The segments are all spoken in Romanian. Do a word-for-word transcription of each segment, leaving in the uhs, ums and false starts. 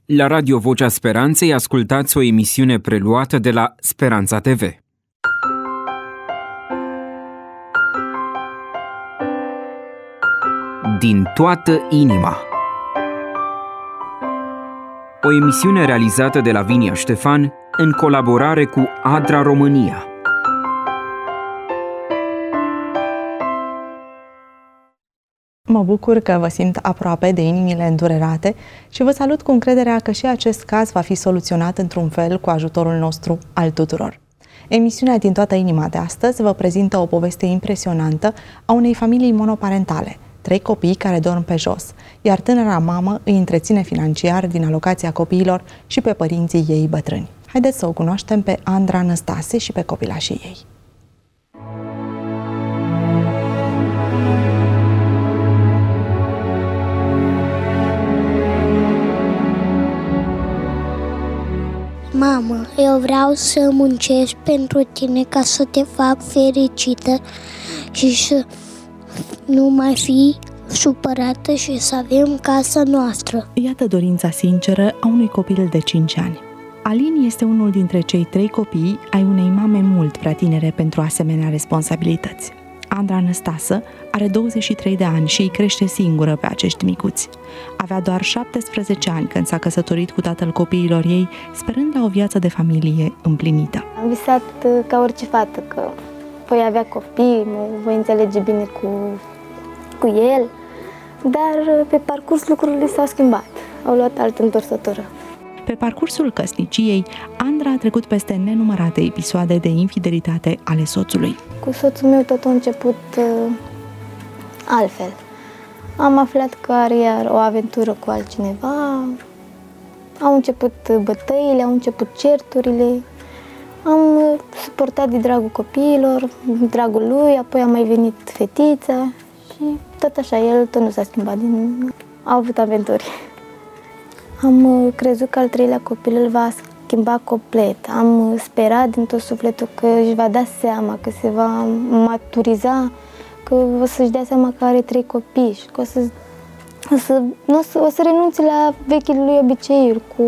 La Radio Vocea Speranței ascultați o emisiune preluată de la Speranța T V. Din toată inima. O emisiune realizată de Lavinia Ștefan în colaborare cu Adra România. Mă bucur că vă simt aproape de inimile îndurerate și vă salut cu încrederea că și acest caz va fi soluționat într-un fel cu ajutorul nostru al tuturor. Emisiunea Din toată inima de astăzi vă prezintă o poveste impresionantă a unei familii monoparentale, trei copii care dorm pe jos, iar tânăra mamă îi întreține financiar din alocația copiilor și pe părinții ei bătrâni. Haideți să o cunoaștem pe Andra Năstase și pe copilașii ei. Mamă, eu vreau să muncesc pentru tine ca să te fac fericită și să nu mai fi supărată și să avem casa noastră. Iată dorința sinceră a unui copil de cinci ani. Alin este unul dintre cei trei copii ai unei mame mult prea tinere pentru asemenea responsabilități. Andra Năstasă are douăzeci și trei de ani și îi crește singură pe acești micuți. Avea doar șaptesprezece ani când s-a căsătorit cu tatăl copiilor ei, sperând la o viață de familie împlinită. Am visat ca orice fată că voi avea copii, mă voi înțelege bine cu, cu el, dar pe parcurs lucrurile s-au schimbat, au luat altă întorsătură. Pe parcursul căsniciei, Andra a trecut peste nenumărate episoade de infidelitate ale soțului. Cu soțul meu tot a început uh, altfel. Am aflat că are iar o aventură cu altcineva, au început bătăile, au început certurile, am suportat de dragul copiilor, dragul lui, apoi a mai venit fetița și tot așa, el tot nu s-a schimbat, din... a avut aventuri. Am crezut că al treilea copil îl va schimba complet. Am sperat din tot sufletul că își va da seama, că se va maturiza, că o să-și dea seama că are trei copii și că o să, o să, o să, o să renunțe la vechile lui obiceiuri, cu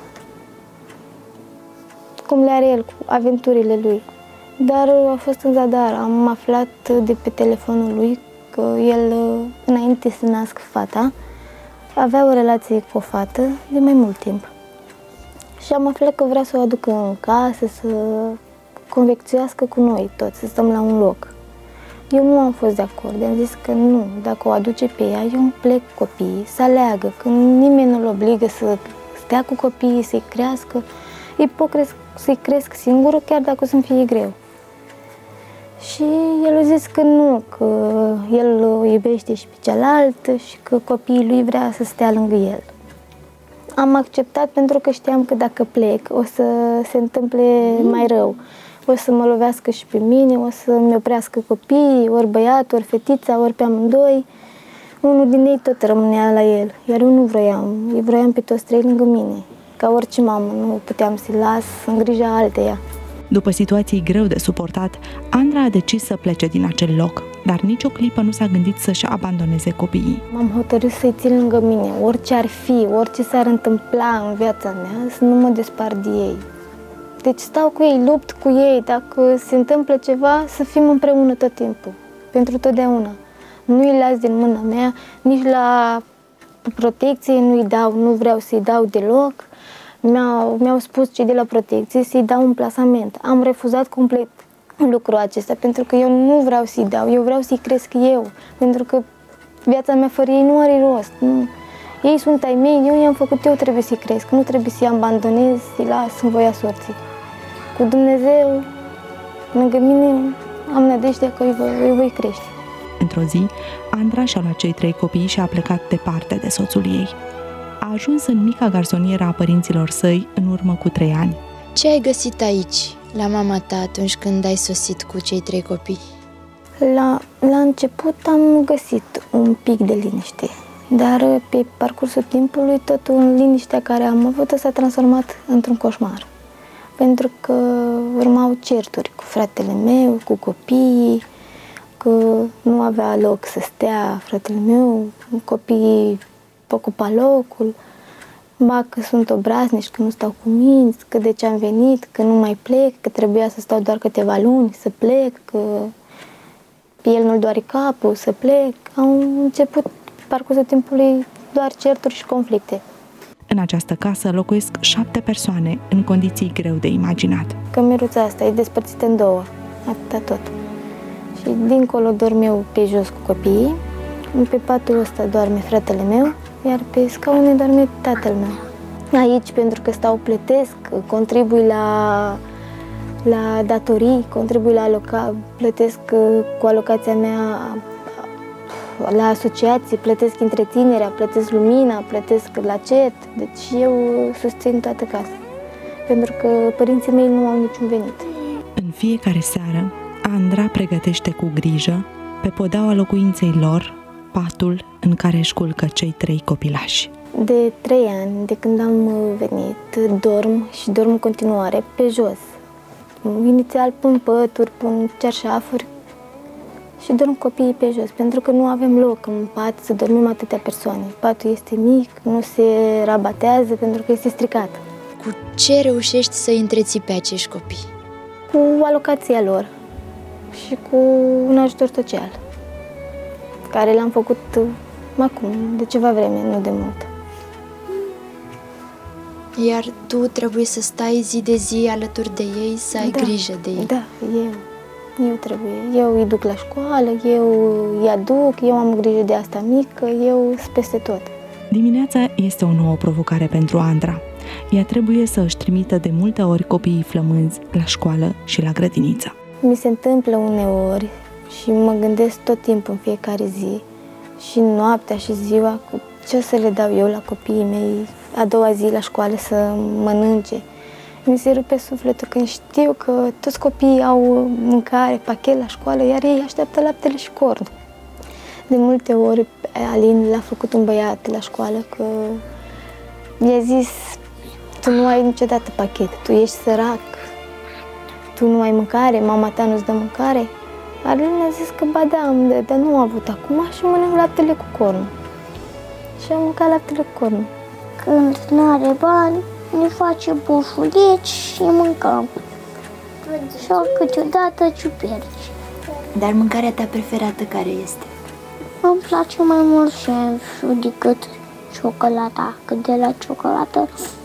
cum le are el, cu aventurile lui. Dar a fost în zadar. Am aflat de pe telefonul lui că el, înainte să nască fata, avea o relație cu o fată de mai mult timp. Și am aflat că vrea să o aducă în casă, să conviețuiască cu noi toți, să stăm la un loc. Eu nu am fost de acord, am zis că nu, dacă o aduce pe ea, eu îmi plec copiii, să aleagă, că nimeni nu-l obligă să stea cu copiii, să-i crească. Ei pot cresc, să-i cresc singură, chiar dacă o să-mi fie greu. Și el a zis că nu, că el o iubește și pe cealaltă și că copiii lui vrea să stea lângă el. Am acceptat pentru că știam că dacă plec o să se întâmple mai rău. O să mă lovească și pe mine, o să-mi oprească copiii, ori băiatul, ori fetița, ori pe amândoi. Unul din ei tot rămânea la el, iar eu nu vroiam. Eu vroiam pe toți trei lângă mine. Ca orice mamă, nu puteam să-i las în grija alteia. După situații greu de suportat, Andra a decis să plece din acel loc, dar nicio clipă nu s-a gândit să-și abandoneze copiii. M-am hotărât să-i țin lângă mine, orice ar fi, orice s-ar întâmpla în viața mea, să nu mă despart de ei. Deci stau cu ei, lupt cu ei, dacă se întâmplă ceva, să fim împreună tot timpul, pentru totdeauna. Nu-i las din mâna mea, nici la protecție nu-i dau, nu vreau să-i dau deloc. Mi-au, mi-au spus cei de la protecție să-i dau un plasament. Am refuzat complet lucrul acesta, pentru că eu nu vreau să-i dau, eu vreau să-i cresc eu, pentru că viața mea fără ei nu are rost. Nu. Ei sunt ai mei, eu i-am făcut, eu trebuie să-i cresc, nu trebuie să-i abandonez, să-i las în voia sorții. Cu Dumnezeu, lângă mine, am nădejdea că îi voi, îi voi crește. Într-o zi, Andra și-a luat cei trei copii și a plecat departe de soțul ei. A ajuns în mica garsonieră a părinților săi în urmă cu trei ani. Ce ai găsit aici, la mama ta, atunci când ai sosit cu cei trei copii? La, la început am găsit un pic de liniște, dar pe parcursul timpului totul liniștea care am avut s-a transformat într-un coșmar. Pentru că urmau certuri cu fratele meu, cu copiii, că nu avea loc să stea fratele meu, copiii ocupa locul. ba că sunt obraznici, că nu stau cu minți, că de ce am venit, că nu mai plec, că trebuia să stau doar câteva luni, să plec, că el nu-l doare capul, să plec. Au început parcursul timpului doar certuri și conflicte. În această casă locuiesc șapte persoane în condiții greu de imaginat. Cămeruța asta e despărțită în două, atâta tot. Și dincolo dorm eu pe jos cu copiii, pe patul ăsta doarme fratele meu, iar pe scaune doarme tatăl meu. Aici, pentru că stau, plătesc, contribui la, la datorii, contribui la aloca, plătesc cu alocația mea la asociații, plătesc întreținerea, plătesc lumina, plătesc la cet, deci eu susțin toată casa, pentru că părinții mei nu au niciun venit. În fiecare seară, Andra pregătește cu grijă, pe podeaua locuinței lor, patul în care își culcă cei trei copilași. De trei ani, de când am venit, dorm și dorm în continuare pe jos. Inițial pun pături, pun cearșafuri și dorm copiii pe jos, pentru că nu avem loc în pat să dormim atâtea persoane. Patul este mic, nu se rabatează pentru că este stricat. Cu ce reușești să îi întreții pe acești copii? Cu alocația lor și cu un ajutor social, care l-am făcut acum, de ceva vreme, nu de mult. Iar tu trebuie să stai zi de zi alături de ei, să ai da, grijă de ei. Da, eu. Eu trebuie. Eu îi duc la școală, eu îi aduc, eu am grijă de asta mică, eu sunt peste tot. Dimineața este o nouă provocare pentru Andra. Ea trebuie să își trimită de multe ori copiii flămânzi la școală și la grădiniță. Mi se întâmplă uneori și mă gândesc tot timpul în fiecare zi și noaptea și ziua cu ce o să le dau eu la copiii mei a doua zi la școală să mănânce. Mi se rupe sufletul când știu că toți copiii au mâncare, pachet la școală, iar ei așteaptă laptele și corn. De multe ori Alin l-a făcut un băiat la școală că mi-a zis: tu nu ai niciodată pachet, tu ești sărac, tu nu ai mâncare, mama ta nu-ți dă mâncare. Alin a zis că ba da, am de, dar nu am avut acum și mănânc laptele cu corn. Și am mâncat laptele cu corn. Când nu are bani, ne face bufulici și mâncăm. Sau câteodată ciuperci. Dar mâncarea ta preferată care este? Îmi place mai mult șeful decât ciocolata, că de la ciocolată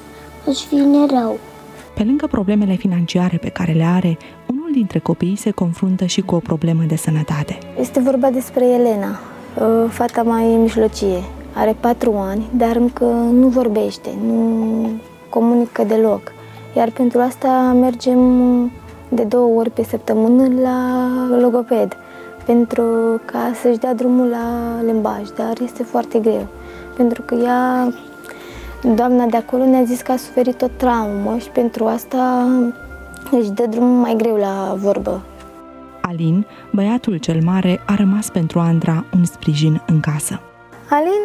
îți vine rău. Pe lângă problemele financiare pe care le are, unul dintre copii se confruntă și cu o problemă de sănătate. Este vorba despre Elena, fata mai mijlocie. Are patru ani, dar încă nu vorbește, nu comunică deloc. Iar pentru asta mergem de două ori pe săptămână la logoped, pentru ca să-și dea drumul la limbaj, dar este foarte greu. Pentru că ea, doamna de acolo, ne-a zis că a suferit o traumă și pentru asta își dă drumul mai greu la vorbă. Alin, băiatul cel mare, a rămas pentru Andra un sprijin în casă. Alin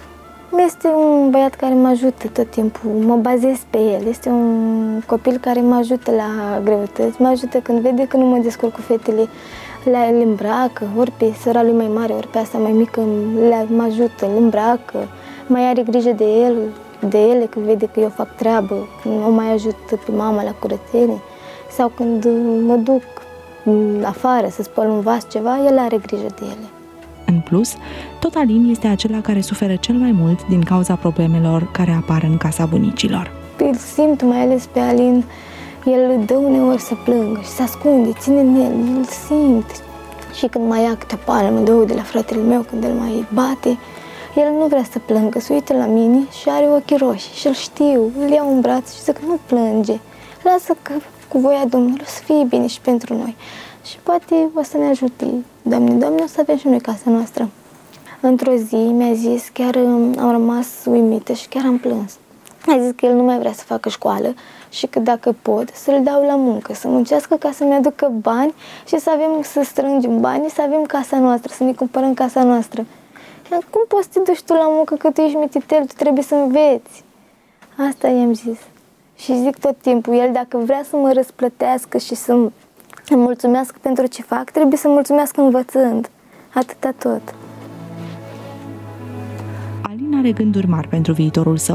este un băiat care mă ajută tot timpul, mă bazez pe el. Este un copil care mă ajută la greutăți, mă ajută când vede că nu mă descurc cu fetele, le îmbracă, ori pe sora lui mai mare, ori pe asta mai mică, le mă ajută, le îmbracă, mai are grijă de el, de ele când vede că eu fac treabă, când o mai ajut pe mama la curățenie, sau când mă duc afară să spăl un vas ceva, el are grijă de ele. În plus, tot Alin este acela care suferă cel mai mult din cauza problemelor care apar în casa bunicilor. Îl simt mai ales pe Alin, el dă uneori să plângă și se ascunde, ține în el, îl simt. Și când mai ia câte o palmă, două de la fratele meu, când îl mai bate, el nu vrea să plângă, se uită la mine și are ochii roșii și îl știu, îl iau în braț și zic că nu plânge, lasă că cu voia Domnului o să fie bine și pentru noi. Și poate o să ne ajute, Doamne, Doamne, o să avem și noi casa noastră. Într-o zi mi-a zis, chiar am rămas uimită și chiar am plâns. A zis că el nu mai vrea să facă școală și că dacă pot să-l dau la muncă, să muncească ca să-mi aducă bani și să avem să strângem bani, să avem casa noastră, să ne cumpărăm casa noastră. Cum poți să te duci tu la muncă că tu ești mititel, tu trebuie să înveți? Asta i-am zis. Și zic tot timpul, el dacă vrea să mă răsplătească și să îmi mulțumească pentru ce fac, trebuie să mulțumească învățând. Atâta tot. Alin are gânduri mari pentru viitorul său.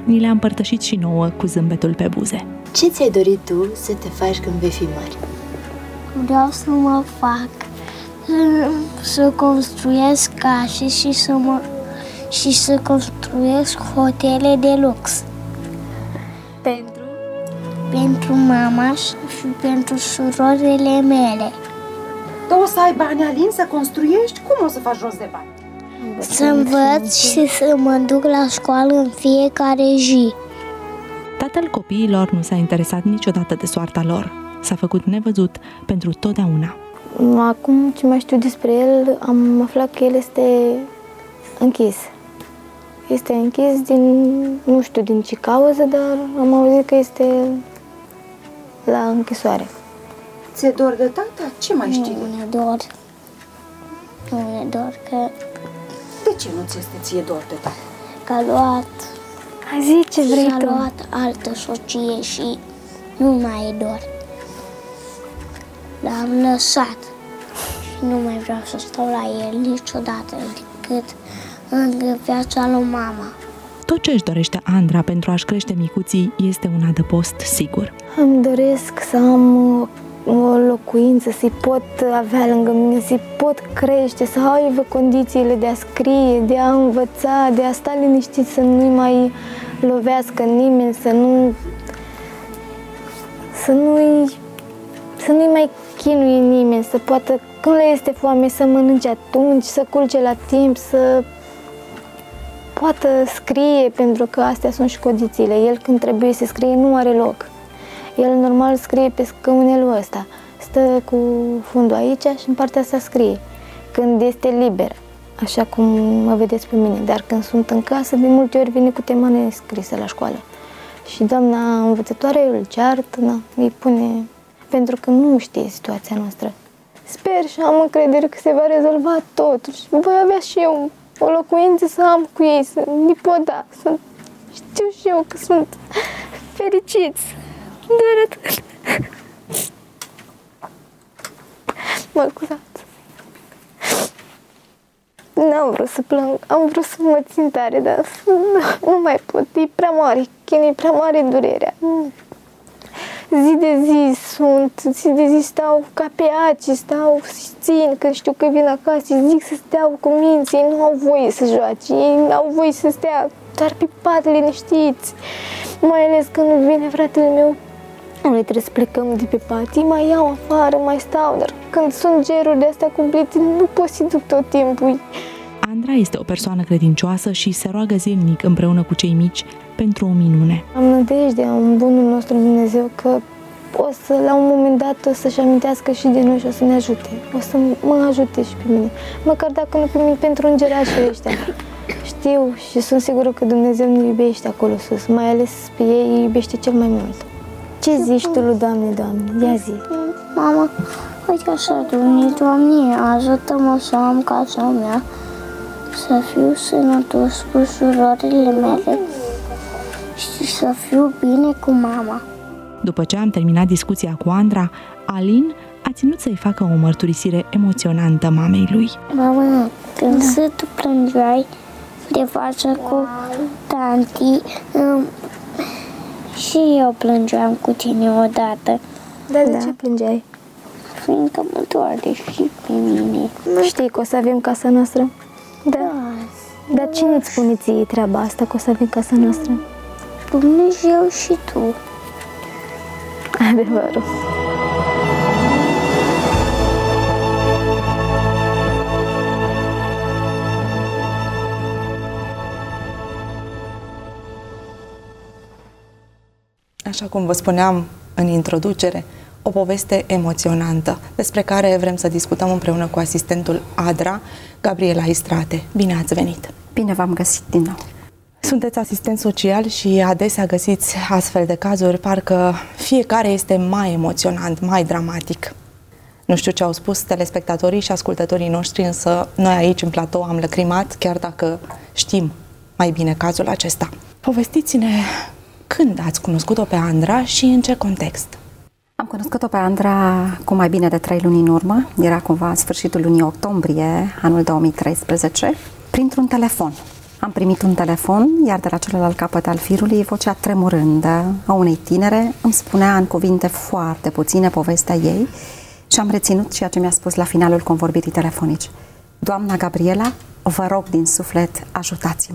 ni le-a împărtășit și nouă cu zâmbetul pe buze. Ce ți-ai dorit tu să te faci când vei fi mare? Vreau să mă fac, să construiesc case și să, mă, și să construiesc hotele de lux. Pentru? Pentru mama și pentru surorile mele. Tu o să ai bani, Alin, să construiești? Cum o să faci rost de bani? Să învăț și să mă duc la școală în fiecare zi. Tatăl copiilor nu s-a interesat niciodată de soarta lor. S-a făcut nevăzut pentru totdeauna. Acum ce mai știu despre el, am aflat că el este închis. Este închis din, nu știu din ce cauză, dar am auzit că este la închisoare. Ți-e dor de tata? Ce mai știi? Nu mi-e dor. Nu mi-e dor că... De ce nu ți este ție dor de tata? Că a luat... Zi ce vrei S-a tu. luat altă soție și nu mai e dor. L-am lăsat și nu mai vreau să stau la el niciodată decât în viața lui mama. Tot ce își dorește Andra pentru a-și crește micuții este un adăpost sigur. Îmi doresc să am o locuință, să-i pot avea lângă mine, să-i pot crește, să aibă condițiile de a scrie, de a învăța, de a sta liniștit, să nu-i mai lovească nimeni, să nu să nu-i să nu-i mai chinuie nimeni, să poată, când le este foame, să mănânce atunci, să culce la timp, să poată scrie, pentru că astea sunt și condițiile. El când trebuie să scrie nu are loc. El normal scrie pe scaunelul ăsta, stă cu fundul aici și în partea asta scrie, când este liber, așa cum mă vedeți pe mine. Dar când sunt în casă, de multe ori vine cu tema nescrisă la școală. Și doamna învățătoare îl ceartă, na, îi pune, pentru că nu știe situația noastră. Sper și am încredere că se va rezolva totul și voi avea și eu o locuință să am cu ei, să li pot da, să știu și eu că sunt fericiți. Doar atât. Mă scuzați. N-am vrut să plâng, am vrut să mă țin tare, dar nu mai pot, e prea mare, e prea mare durerea. Zi de zi sunt, zi de zi stau ca pe aci, stau și țin, când știu că vin acasă și zic să stea cu minții, ei nu au voie să joace, ei au voie să stea doar pe pat liniștiți. Mai ales când vine fratele meu, noi trebuie să plecăm de pe pat, ei mai iau afară, mai stau, dar când sunt geruri de astea cumplite, nu pot să duc tot timpul. Andra este o persoană credincioasă și se roagă zilnic împreună cu cei mici pentru o minune. Am nădejdea în bunul nostru Dumnezeu că o să, la un moment dat, o să-și amintească și de noi și o să ne ajute. O să mă ajute și pe mine. Măcar dacă nu pe mine, pentru îngerașii ăștia. Știu și sunt sigură că Dumnezeu ne iubește acolo sus, mai ales pe ei îi iubește cel mai mult. Ce zici tu lui Doamne, Doamne? Ia zi. Mama, uite așa, Doamne, Doamne, ajută-mă să am casa mea, să fiu sănătos cu surorile mele și să fiu bine cu mama. După ce am terminat discuția cu Andra, Alin a ținut să-i facă o mărturisire emoționantă mamei lui. Mama, când da. să tu plângeai de față cu tanti, um, și eu plângeam cu tine odată. Dar de da. ce plângeai? Fiindcă mă doare și pe mine. Știi că o să avem casa noastră? Da. da. Dar cine îți spune ție treaba asta, că o să avem casa noastră? Dumnezeu și tu. Adevărul. Așa cum vă spuneam în introducere, o poveste emoționantă despre care vrem să discutăm împreună cu asistentul Adra, Gabriela Istrate. Bine ați venit! Bine v-am găsit din nou! Sunteți asistent social și adesea găsiți astfel de cazuri, parcă fiecare este mai emoționant, mai dramatic. Nu știu ce au spus telespectatorii și ascultătorii noștri, însă noi aici în platou am lăcrimat, chiar dacă știm mai bine cazul acesta. Povestiți-ne când ați cunoscut-o pe Andra și în ce context? Am cunoscut-o pe Andra cu mai bine de trei luni în urmă, era cumva sfârșitul lunii octombrie, anul două mii treisprezece, printr-un telefon. Am primit un telefon, iar de la celălalt capăt al firului, vocea tremurândă a unei tinere îmi spunea în cuvinte foarte puține povestea ei și am reținut ceea ce mi-a spus la finalul convorbirii telefonice. Doamna Gabriela, vă rog din suflet, ajutați-mă.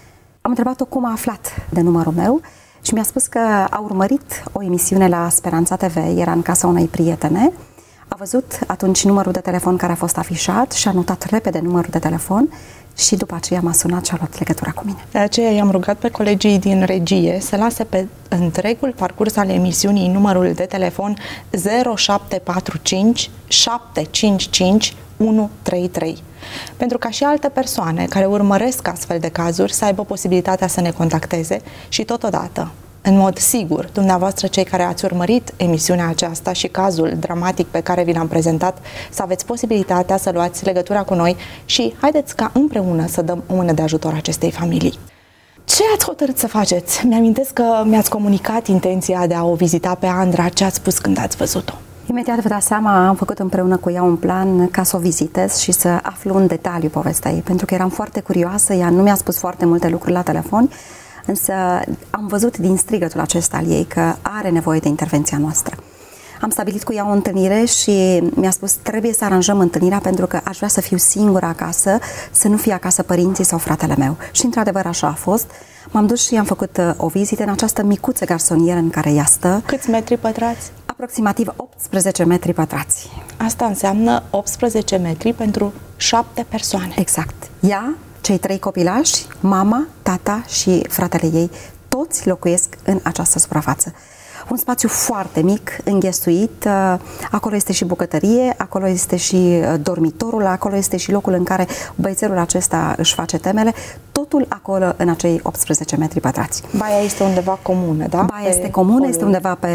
Am întrebat-o cum a aflat de numărul meu și mi-a spus că a urmărit o emisiune la Speranța T V, era în casa unei prietene, a văzut atunci numărul de telefon care a fost afișat și a notat repede numărul de telefon și după aceea m-a sunat și a luat legătura cu mine. De aceea i-am rugat pe colegii din regie să lase pe întregul parcurs al emisiunii numărul de telefon zero șapte patru cinci șapte cinci cinci unu trei trei, pentru ca și alte persoane care urmăresc astfel de cazuri să aibă posibilitatea să ne contacteze și totodată, în mod sigur, dumneavoastră cei care ați urmărit emisiunea aceasta și cazul dramatic pe care vi l-am prezentat, să aveți posibilitatea să luați legătura cu noi și haideți ca împreună să dăm o mână de ajutor acestei familii. Ce ați hotărât să faceți? Mi-amintesc că mi-ați comunicat intenția de a o vizita pe Andra. Ce ați spus când ați văzut-o? Imediat vă dați seama, am făcut împreună cu ea un plan ca să o vizitez și să aflu în detaliu povestea ei, pentru că eram foarte curioasă, ea nu mi-a spus foarte multe lucruri la telefon, însă am văzut din strigătul acesta al ei că are nevoie de intervenția noastră. Am stabilit cu ea o întâlnire și mi-a spus trebuie să aranjăm întâlnirea pentru că aș vrea să fiu singură acasă, să nu fie acasă părinții sau fratele meu. Și într-adevăr așa a fost. M-am dus și am făcut o vizită în această micuță garsonieră în care ea stă. Câți metri pătrați? Aproximativ optsprezece metri pătrați. Asta înseamnă optsprezece metri pentru șapte persoane. Exact. Ea, cei trei copilași, mama, tata și fratele ei, toți locuiesc în această suprafață. Un spațiu foarte mic, înghesuit, acolo este și bucătărie, acolo este și dormitorul, acolo este și locul în care băiețelul acesta își face temele, totul acolo în acei optsprezece metri pătrați. Baia este undeva comună, da? Baia pe este comună, holul. Este undeva pe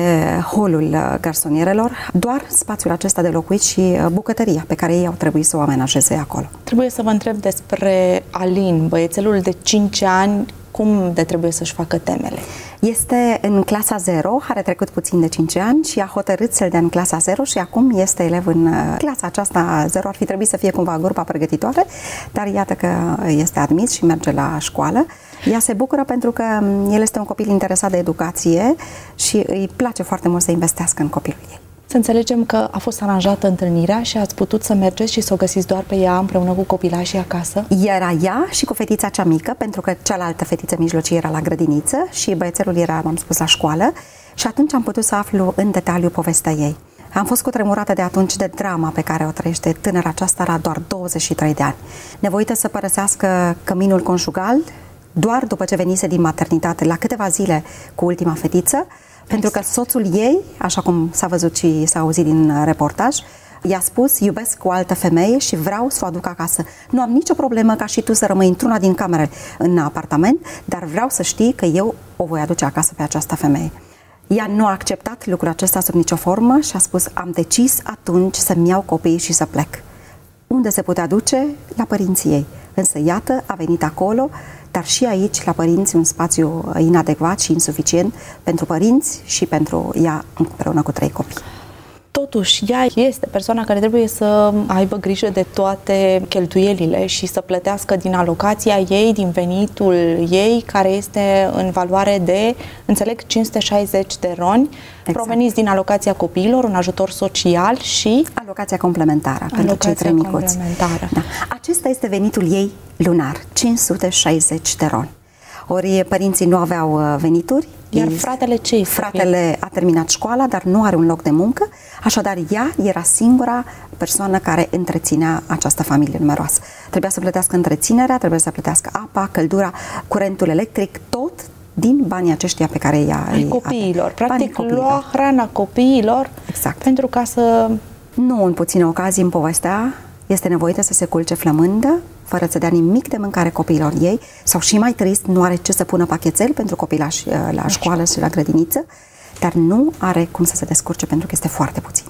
holul garsonierelor, doar spațiul acesta de locuit și bucătăria pe care ei au trebuit să o amenajeze acolo. Trebuie să vă întreb despre Alin, băiețelul de cinci ani, cum de trebuie să-și facă temele? Este în clasa zero, are trecut puțin de cinci ani și a hotărât să-l dea în clasa zero și acum este elev în clasa aceasta zero. Ar fi trebuit să fie cumva grupa pregătitoare, dar iată că este admis și merge la școală. Ea se bucură pentru că el este un copil interesat de educație și îi place foarte mult să investească în copilul ei. Să înțelegem că a fost aranjată întâlnirea și ați putut să mergeți și să o găsiți doar pe ea împreună cu copilașii acasă? Era ea și cu fetița cea mică, pentru că cealaltă fetiță mijlocie era la grădiniță și băiețelul era, m-am spus, la școală și atunci am putut să aflu în detaliu povestea ei. Am fost cutremurată de atunci de drama pe care o trăiește tânăra aceasta la doar douăzeci și trei de ani. Nevoită să părăsească căminul conjugal doar după ce venise din maternitate, la câteva zile cu ultima fetiță, pentru că soțul ei, așa cum s-a văzut și s-a auzit din reportaj, i-a spus, iubesc o altă femeie și vreau să o aduc acasă. Nu am nicio problemă ca și tu să rămâi într-una din camere în apartament, dar vreau să știi că eu o voi aduce acasă pe această femeie. Ea nu a acceptat lucrul acesta sub nicio formă și a spus, am decis atunci să-mi iau copiii și să plec. Unde se putea duce? La părinții ei. Însă, iată, a venit acolo, dar și aici, la părinți, un spațiu inadecvat și insuficient pentru părinți și pentru ea împreună cu trei copii. Totuși, ea este persoana care trebuie să aibă grijă de toate cheltuielile și să plătească din alocația ei, din venitul ei, care este în valoare de, înțeleg, cinci sute șaizeci de roni, exact, proveniți din alocația copiilor, un ajutor social și... Alocația complementară pentru cei trei micuți. Da. Acesta este venitul ei lunar, cinci sute șaizeci de roni. Ori părinții nu aveau venituri. Iar fratele ce? Fratele a terminat școala, dar nu are un loc de muncă, așadar ea era singura persoană care întreținea această familie numeroasă. Trebuia să plătească întreținerea, trebuia să plătească apa, căldura, curentul electric, tot din banii aceștia pe care ea îi copiilor. Practic lua hrana copiilor, exact, pentru ca să... Nu în puține ocazii în povestea este nevoită să se culce flămândă, fără să dea nimic de mâncare copiilor ei, sau și mai trist, nu are ce să pună pachetel pentru copilași la școală și la grădiniță, dar nu are cum să se descurce pentru că este foarte puțin.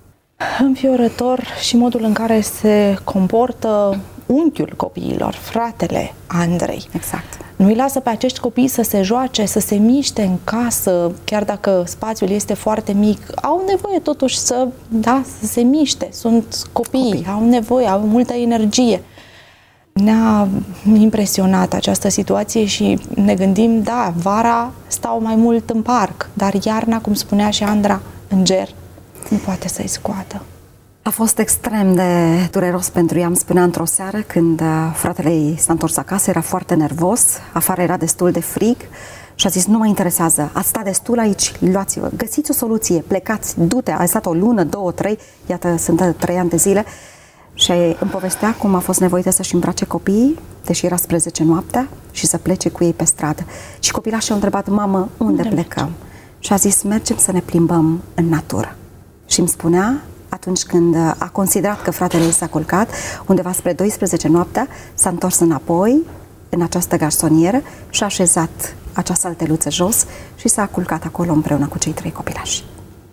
Înfiorător și modul în care se comportă unchiul copiilor, fratele Andrei. Exact. Nu îi lasă pe acești copii să se joace, să se miște în casă, chiar dacă spațiul este foarte mic. Au nevoie totuși să, da, să se miște. Sunt copii, copii, au nevoie, au multă energie. Ne-a impresionat această situație și ne gândim, da, vara stau mai mult în parc, dar iarna, cum spunea și Andra, în ger, nu poate să-i scoată. A fost extrem de dureros pentru ea, îmi spunea într-o seară când fratele ei s-a întors acasă, era foarte nervos, afară era destul de frig și a zis, nu mă interesează, ați stat destul aici, luați-vă, găsiți o soluție, plecați, du-te, a stat o lună, două, trei, iată, sunt trei ani de zile. Și îmi povestea cum a fost nevoită să-și îmbrace copiii, deși era spre zece noaptea, și să plece cu ei pe stradă. Și copilașii au întrebat, mamă, unde, unde plecăm? Mergem? Și a zis, mergem să ne plimbăm în natură. Și îmi spunea, atunci când a considerat că fratele ei s-a culcat, undeva spre douăsprezece noaptea, s-a întors înapoi în această garsonieră și a așezat acea salteluță jos și s-a culcat acolo împreună cu cei trei copilași.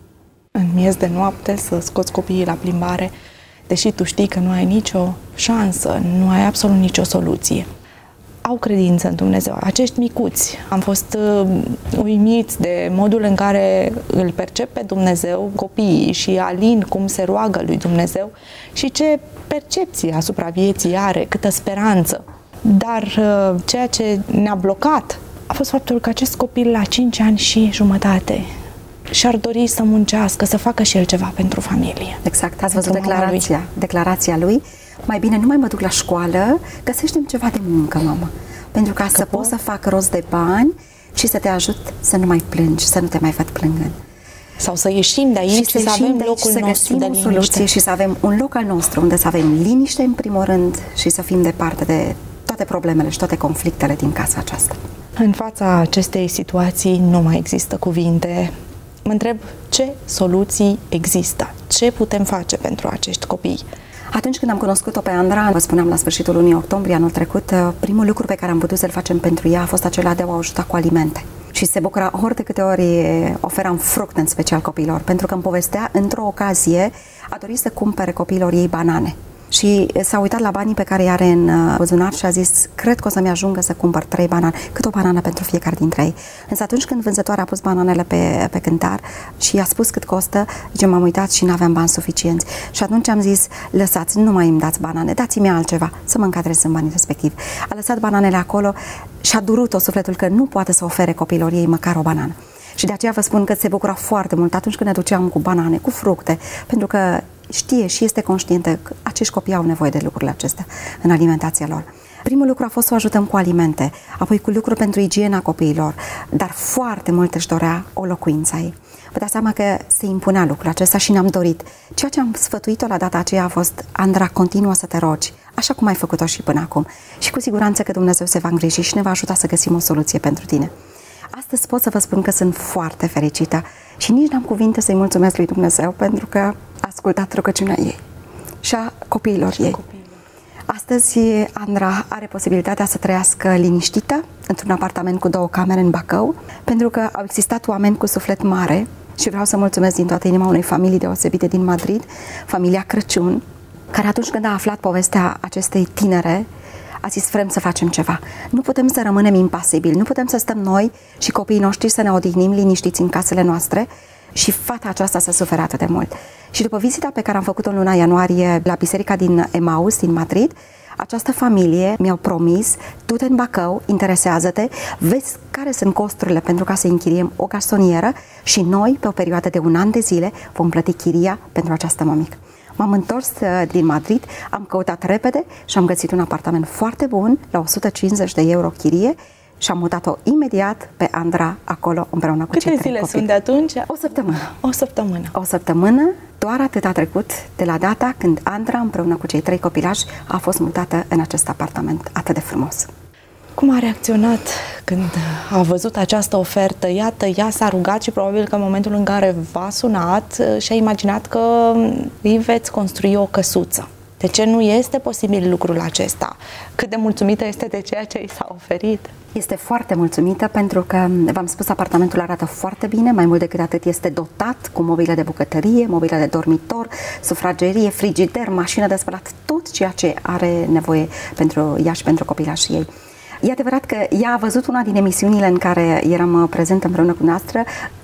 În miez de noapte să scoți copiii la plimbare, deși tu știi că nu ai nicio șansă, nu ai absolut nicio soluție. Au credință în Dumnezeu. Acești micuți, am fost uh, uimiți de modul în care îl percep pe Dumnezeu, copiii, și Alin cum se roagă lui Dumnezeu și ce percepție asupra vieții are, câtă speranță. Dar uh, ceea ce ne-a blocat a fost faptul că acest copil la cinci ani și jumătate și-ar dori să muncească, să facă și el ceva pentru familie. Exact, ați văzut declarația, lui. declarația lui. Mai bine nu mai mă duc la școală, găsește-mi ceva de muncă, mamă. Pentru ca că să pot să fac rost de bani și să te ajut să nu mai plângi, să nu te mai văd plângând. Sau să ieșim de aici și, și să avem locul să nostru de liniște. Soluție și să avem un loc al nostru unde să avem liniște în primul rând și să fim departe de toate problemele și toate conflictele din casa aceasta. În fața acestei situații nu mai există cuvinte. Mă întreb ce soluții există, ce putem face pentru acești copii. Atunci când am cunoscut-o pe Andra, vă spuneam la sfârșitul lunii octombrie anul trecut, primul lucru pe care am putut să-l facem pentru ea a fost acela de a o ajuta cu alimente. Și se bucura ori de câte ori oferam fructe, în special copiilor, pentru că îmi povestea, într-o ocazie, a dorit să cumpere copiilor ei banane. Și s-a uitat la banii pe care i-are în buzunar și a zis, cred că o să-mi ajungă să cumpăr trei banane, cât o banană pentru fiecare dintre ei. Însă atunci când vânzătoarea a pus bananele pe, pe cântar și i-a spus cât costă, zice, m-am uitat și n-aveam bani suficienți. Și atunci am zis, lăsați, nu mai îmi dați banane, dați-mi altceva, să mă încadrez în banii respectivi. A lăsat bananele acolo și a durut-o sufletul că nu poate să ofere copiilor ei măcar o banană. Și de aceea vă spun că se bucura foarte mult atunci când ne duceam cu banane, cu fructe, pentru că știe și este conștientă că acești copii au nevoie de lucrurile acestea în alimentația lor. Primul lucru a fost să o ajutăm cu alimente, apoi cu lucruri pentru igiena copiilor, dar foarte mult își dorea o locuință ei. Vă dați seama că se impunea lucrul acesta și ne-am dorit. Ceea ce am sfătuit-o la data aceea a fost, Andra, continuă să te rogi, așa cum ai făcut-o și până acum. Și cu siguranță că Dumnezeu se va îngriji și ne va ajuta să găsim o soluție pentru tine. Astăzi pot să vă spun că sunt foarte fericită și nici n-am cuvinte să-i mulțumesc lui Dumnezeu pentru că a ascultat rugăciunea ei și a copiilor și ei. Copiilor. Astăzi Andra are posibilitatea să trăiască liniștită într-un apartament cu două camere în Bacău, pentru că au existat oameni cu suflet mare și vreau să mulțumesc din toată inima unei familii deosebite din Madrid, familia Crăciun, care atunci când a aflat povestea acestei tinere, a zis, vrem să facem ceva. Nu putem să rămânem impasibili, nu putem să stăm noi și copiii noștri să ne odihnim liniștiți în casele noastre și fata aceasta s-a suferat de mult. Și după vizita pe care am făcut-o în luna ianuarie la biserica din Emaus, din Madrid, această familie mi-au promis, du-te în Bacău, interesează-te, vezi care sunt costurile pentru ca să închiriem o garsonieră și noi, pe o perioadă de un an de zile, vom plăti chiria pentru această mămică. M-am întors din Madrid, am căutat repede și am găsit un apartament foarte bun, la o sută cincizeci de euro chirie, și am mutat-o imediat pe Andra acolo împreună cu cei trei copii. Câte zile sunt de atunci? O săptămână. O săptămână. O săptămână, doar atât a trecut de la data când Andra, împreună cu cei trei copilași, a fost mutată în acest apartament atât de frumos. Cum a reacționat când a văzut această ofertă? Iată, ea s-a rugat și probabil că în momentul în care v-a sunat și-a imaginat că îi veți construi o căsuță. De ce nu este posibil lucrul acesta? Cât de mulțumită este de ceea ce i s-a oferit? Este foarte mulțumită pentru că, v-am spus, apartamentul arată foarte bine, mai mult decât atât este dotat cu mobilă de bucătărie, mobilă de dormitor, sufragerie, frigider, mașină de spălat, tot ceea ce are nevoie pentru ea și pentru copilașii ei. E adevărat că ea a văzut una din emisiunile în care eram prezent împreună cu noastră,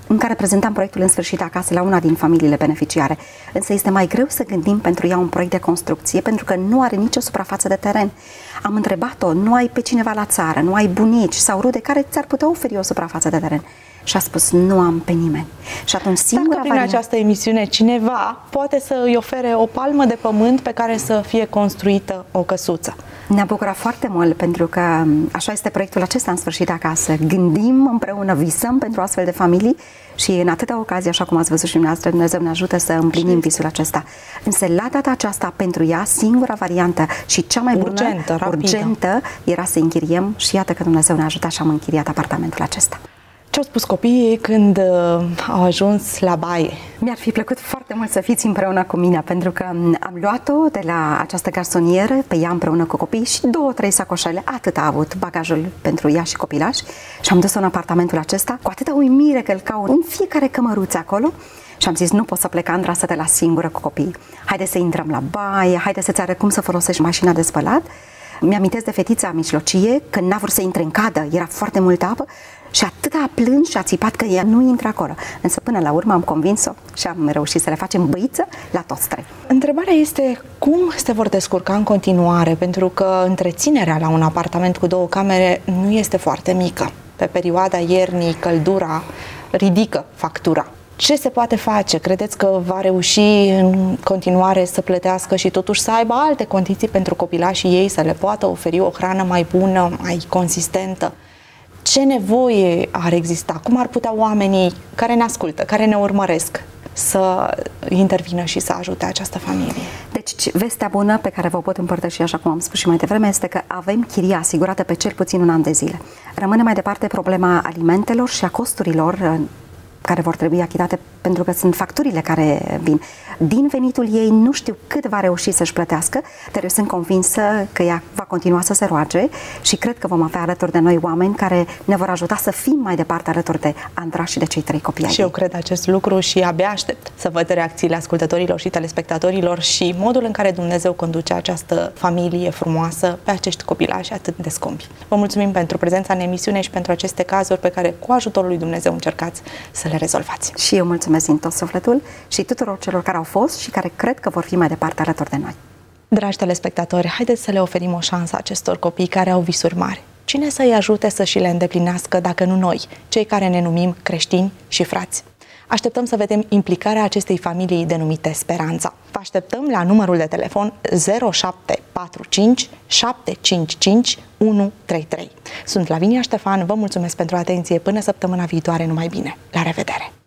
în care prezentam proiectul În sfârșit acasă la una din familiile beneficiare. Însă este mai greu să gândim pentru ea un proiect de construcție, pentru că nu are nicio suprafață de teren. Am întrebat-o, nu ai pe cineva la țară, nu ai bunici sau rude care ți-ar putea oferi o suprafață de teren? Și a spus, nu am pe nimeni. Și atunci singura Dacă prin variantă... această emisiune cineva poate să îi ofere o palmă de pământ pe care să fie construită o căsuță. Ne-a bucurat foarte mult pentru că așa este proiectul acesta În sfârșit acasă. Gândim împreună, visăm pentru astfel de familii și în atâtea ocazii, așa cum ați văzut și dumneavoastră, Dumnezeu ne ajută să împlinim visul acesta. Însă la data aceasta, pentru ea, singura variantă și cea mai bună, urgentă, urgentă era să închiriem și iată că Dumnezeu ne-a ajutat și am închiriat apartamentul acesta. Ce au spus copiii când uh, au ajuns la baie? Mi-ar fi plăcut foarte mult să fiți împreună cu mine, pentru că am luat-o de la această garsonieră pe ea împreună cu copiii și două, trei sacoșele, atât a avut bagajul pentru ea și copilași și am dus-o în apartamentul acesta cu atâta uimire că îl caut în fiecare cămăruță acolo. Și am zis, nu pot să plec, Andra, să te las singură cu copiii. Haide să intrăm la baie, haide să-ți arăt cum să folosești mașina de spălat. Mi-amintesc de fetița mijlocie, când n-a vrut să intre în cadă, era foarte multă apă și atât a plâns și a țipat că ea nu intră acolo. Însă până la urmă am convins-o și am reușit să le facem băiță la toți trei. Întrebarea este cum se vor descurca în continuare, pentru că întreținerea la un apartament cu două camere nu este foarte mică. Pe perioada iernii, căldura ridică factura. Ce se poate face? Credeți că va reuși în continuare să plătească și totuși să aibă alte condiții pentru copilașii ei, să le poată oferi o hrană mai bună, mai consistentă? Ce nevoie ar exista? Cum ar putea oamenii care ne ascultă, care ne urmăresc, să intervină și să ajute această familie? Deci, vestea bună pe care vă pot împărtăși, așa cum am spus și mai devreme, este că avem chiria asigurată pe cel puțin un an de zile. Rămâne mai departe problema alimentelor și a costurilor care vor trebui achitate, pentru că sunt facturile care vin. Din venitul ei nu știu cât va reuși să-și plătească, dar eu sunt convinsă că ea va continua să se roage și cred că vom avea alături de noi oameni care ne vor ajuta să fim mai departe alături de Andra și de cei trei copii. Și eu cred acest lucru și abia aștept să văd reacțiile ascultătorilor și telespectatorilor și modul în care Dumnezeu conduce această familie frumoasă pe acești copilași atât de scumpi. Vă mulțumim pentru prezența în emisiune și pentru aceste cazuri pe care cu ajutorul lui Dumnezeu încercați să le rezolvați. Și eu mulțumesc din tot sufletul și tuturor celor care au fost și care cred că vor fi mai departe alături de noi. Dragi telespectatori, haideți să le oferim o șansă acestor copii care au visuri mari. Cine să-i ajute să și le îndeplinească dacă nu noi, cei care ne numim creștini și frați? Așteptăm să vedem implicarea acestei familii denumite Speranța. Vă așteptăm la numărul de telefon zero șapte patru cinci șapte cinci cinci unu trei trei. Sunt Lavinia Ștefan, vă mulțumesc pentru atenție, până săptămâna viitoare, numai bine. La revedere!